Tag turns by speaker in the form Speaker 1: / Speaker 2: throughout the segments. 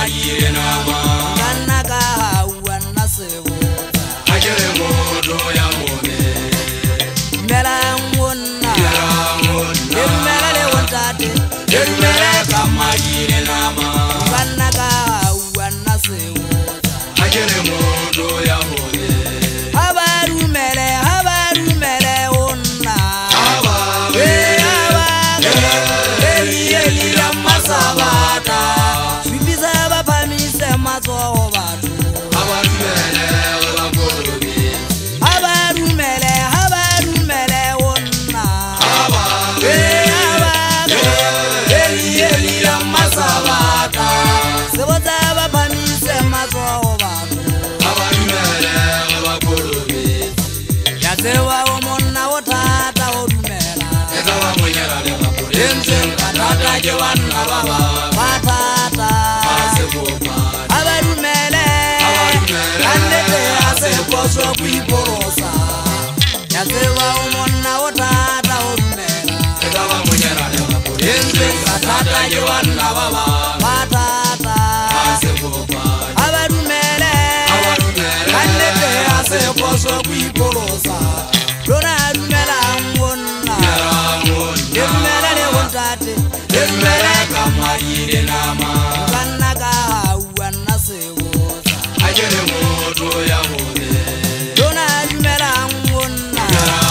Speaker 1: mayire nama
Speaker 2: Kana ka wana sebo
Speaker 1: Akere moto ya mone
Speaker 2: Mela ngona Mela le wontate
Speaker 1: Mele kamayire nama
Speaker 2: Kana ka wana sebo
Speaker 1: Akere moto ya mone
Speaker 2: Habaru mele onna
Speaker 1: Eli ya masabata
Speaker 2: Swibiza bapamise matso batu
Speaker 1: Habaru mele
Speaker 2: onna
Speaker 1: Eli ya masabata
Speaker 2: Sebota bapamise matso batu
Speaker 1: Habaru mele
Speaker 2: Yatewa omonna otata odumela
Speaker 1: Etawa mwenyera le bakurenze Katata jewana baba
Speaker 2: Patata
Speaker 1: Asekopa
Speaker 2: Abarumele Andete asekoso kuiporosa Yatewa omonna otata odumela
Speaker 1: Etawa mwenyera le bakurenze Katata jewana baba
Speaker 2: Patata
Speaker 1: Asekopa
Speaker 2: Abarumele Andete asekoso kuiporosa Dona adumela ngonna Demela le wontate
Speaker 1: Mele kamayire nama
Speaker 2: Kana ka wana sewoza
Speaker 1: Akere moto ya mone
Speaker 2: Dona adumela ngonna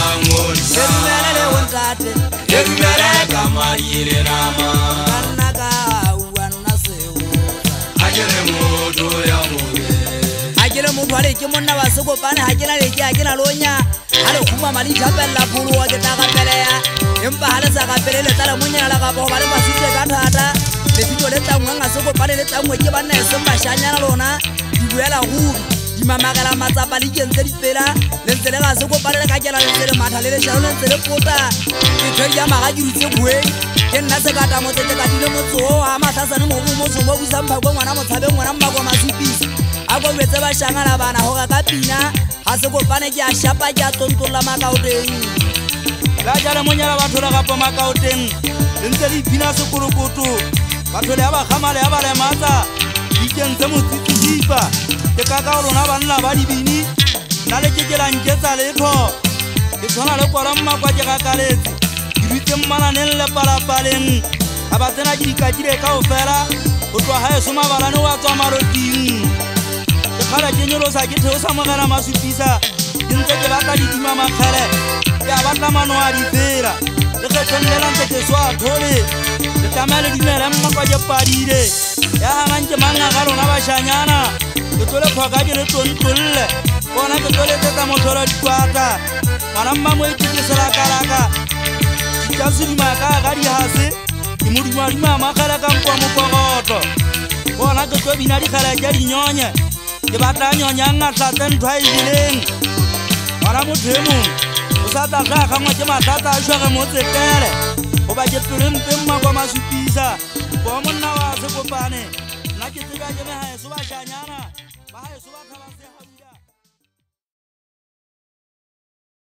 Speaker 2: Demela le wontate
Speaker 1: Mele kamayire nama
Speaker 2: Kana ka wana sewoza
Speaker 1: Akere moto ya mone
Speaker 2: Akele mutwale ke monna ba sego bana hakela le ke akela lonya ale khuma mali japella pulu wa ke taka peleya empa hale sa ka pelele tsala munyana la ka bo ba le masitse ka thata le fito le tangwa nga sego bana le tangwe ke bana se mashanyana lona di buela gu di mamagala matsapa le kentse di pela le ntse le ga sego bana le ka kela le ntse le matha le le shalo le ntse le pota ke tshya maga di rutse buwe ke nna se ka ta mo tsetse ka dile motso a mathasane mo mo motso mo busa mphako ngwana motshabe ngwana mmako masupisa Ako wetse ba shangala bana ho ka pina ha se kopane ke a shapa ke a tontolla makauteng la jala monyala batho la ka makauteng ntse di pina se korokoto batho le ba khamale ya ba le matsa di kentse motsitsisipa ke ka ka rona banna ba dibini na le ke la nketsa letho ke tsona le kwara mmakwa ke ka kaletse di rutse mmalaneng le palapaleng ha ba tsena ke dikatile ka ofela go twa ha e soma balane wa tswa maroting Kala kenyolo sa ke theo sa mogala masupisa dintse ke batla ditima makgele ya batla mano a difera le ke tsenela ntse ke swa thole le tamele dimela mmakwa je padile ya ngantse manga ga rona ba shanyana ke tole khoga ke le tontolle bona ke tole tsa motholo dikwata bana mmamo e ke sela kalaka ka sudima ka ga di hase ke modimo di mama khala ka mpwa mokogoto bona ke tlo bina di khala ja di nyonya ke batla nyonya ngatla tentwa ileng bana mothemo o sa tla ga ngwa ke mathata a shwa ga motsetele o ba ke tlempe mma kwa masupisa bo monna wa se kopane nna ke tsega ke me ha e so ba shanyana ba ha e so ba thabase